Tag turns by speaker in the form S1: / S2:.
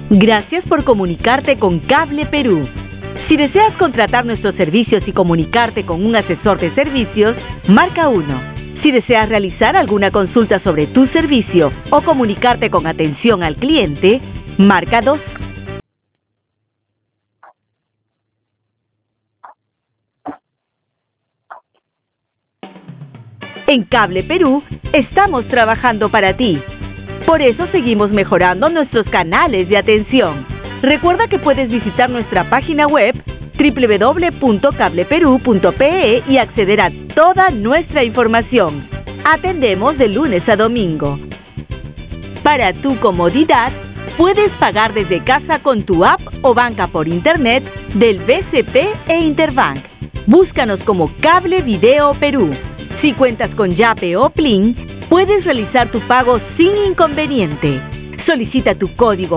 S1: Gracias por comunicarte con Cable Perú. Si deseas contratar nuestros servicios y comunicarte con un asesor de servicios, marca 1. Si deseas realizar alguna consulta sobre tu servicio o comunicarte con atención al cliente, marca 2. En Cable Perú estamos trabajando para ti. Por eso seguimos mejorando nuestros canales de atención. Recuerda que puedes visitar nuestra página web www.cableperu.pe y acceder a toda nuestra información. Atendemos de lunes a domingo. Para tu comodidad, puedes pagar desde casa con tu app o banca por internet del BCP e Interbank. Búscanos como Cable Video Perú. Si cuentas con Yape o Plin, puedes realizar tu pago sin inconveniente. Solicita tu código